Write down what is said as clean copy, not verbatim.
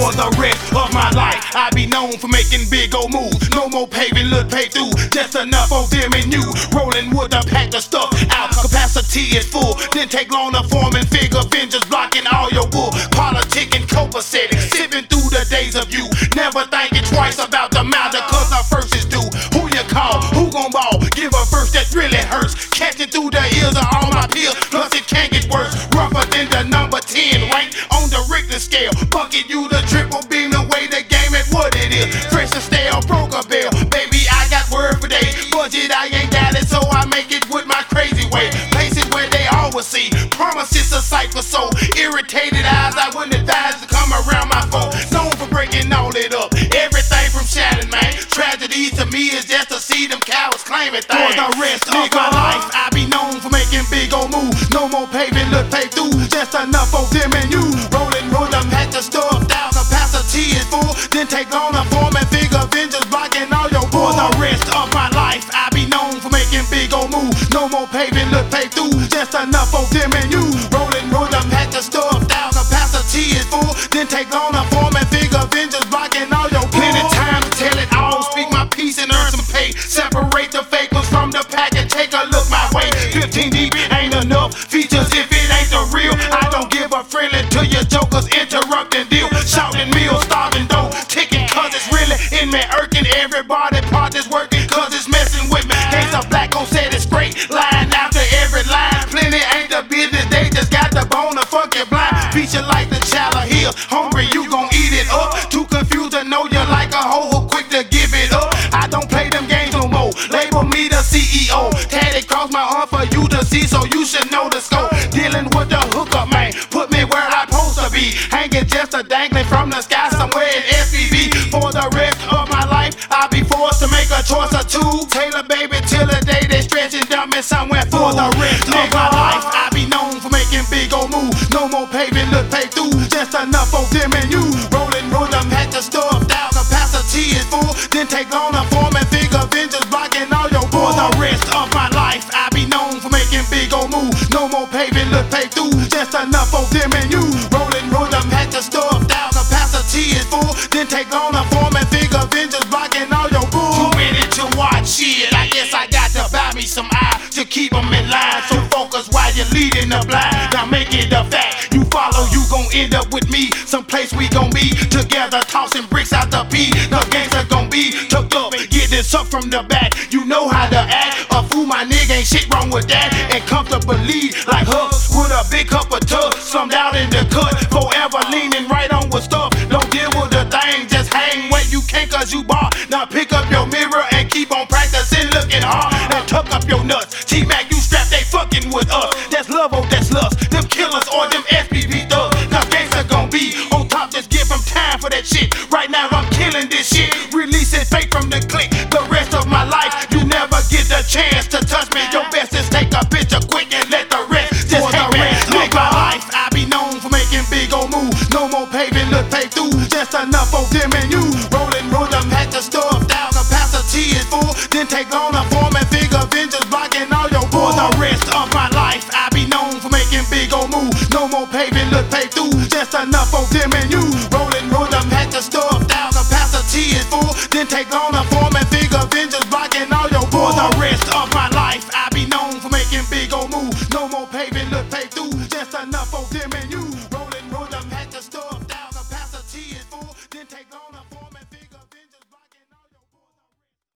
For the rest of my life, I be known for making big old moves. No more paving, look pay through. Just enough of them and you. Rolling with a pack of stuff out. Capacity is full. Then take long to form and figure Avengers blocking all your bull. Politicking, copacetic, sipping through the days of you. Never thinking twice about the matter, cause our first is due. Who you call? Who gon' ball? Give a verse that really hurts. Catching through the ears of all my peers. Plus it can't get worse. Rougher than the number 10 rank on the Richter scale. Bucket you the triple beam the way the game at what it is. Fresh and stale, broke a bell. Baby, I got word for days. Budget, I ain't got it, so I make it with my crazy way. Places where they always see. Promises a sight for so irritated eyes. I wouldn't advise to come around my phone. Known for breaking all it up. Everything from shattered, man. Tragedies to me is just to see them cowards claiming things. For the rest of my life, I be known for making big old moves. No more paving, look pay through. Just enough of them and you. Rolling rhythm, had to stuff down. Capacity is full. Then take long to form and figure Avengers blocking all your bull. For the rest of my life, I be known for making big old moves. No more paving, look pay through. Just enough of them and you. Rolling rhythm, had to stuff down. Capacity is full. Then take long to form and figure Avengers blocking all your bull. Plenty time to tell it all. Speak my piece and earn some pay. Separate the fake ones from the pack and take a look my way. 15 deep ain't enough features if it ain't the real. I don't give a friendly to your jokers interrupting deal. Shouting meals, starving dough, ticking cause it's really in me, irking everybody part is working cause it's messing with me. Case of black gon' set it straight, line after every line. Plenty ain't the business, they just got the bone to fuck you blind. Feature like the child of hill, hungry you gon' eat it up. Too confused to know you like a hoe who quick to give it up. I don't play them games no more, label me the CEO. Tatted cross my arm for you to see, so you should know the scope. Dealing with the hookup man, put me where I'm supposed to be. Hanging just a dangling from the sky somewhere in SPV. For the rest of my life, I'll be forced to make a choice or two. Taylor baby till the day they stretch and dump me somewhere. For the rest of my life, I'll be known for making big old moves. No more paving, look pay through. Just enough of them and you. Rolling rhythm, had to stuff down. Capacity is full. Then take long to form and figure Avengers blocking all your bull. For the rest of my life, I'll be known for making big old moves. No more paving, look pay through. Just enough of them and you. Rolling rhythm, had to stuff down. Capacity is full. Then take long to form and figure Avengers blocking all your bull. Too many to watch shit. I guess I got to buy me some eyes to keep them in line. So focus while you're leading the blind. Now make it a fact. You follow, you gon' end up with me. Someplace we gon' be together, tossing bricks out the P. The gangster gon' be took up, get this up from the back. You know how to act. A fool, my nigga, ain't shit wrong with that. And comfortably like hugs with a big cup of tub. Slummed out in the cut, forever leaning right on with stuff. Don't deal with the thing, just hang where you can't cause you bar. Now pick up your mirror and keep on practicing looking hard. And tuck up your nuts. T-Mac, you strapped, they fucking with us. That's love, oh that's lust. Them killers or them SPV thugs. Now gangsta gon' be on top, just give them time for that shit. Right now I'm killing this shit. Releasing fake from the click. The rest of my life, you never get the chance to touch me. Your best is take a picture quick and let the rest just hang me. Look my life, I be known for making big old moves. No more paving, look pay through. Just enough of them and you. Rolling rhythm, had to stuff down. Capacity is full. Then take long to form and figure Avengers blocking all your bull. For the rest of my life, I be known for making big old moves. No more paving, look pay through. Just enough of them and you. Rolling rhythm, had to stuff down. Capacity is full. Then take long to form and figure Avengers blocking all your bull. For the rest of my life, I be known for making big old moves. No more paving, look pay through. Just enough of them and you. Rolling rhythm, had to stuff down. Capacity is full. Then take long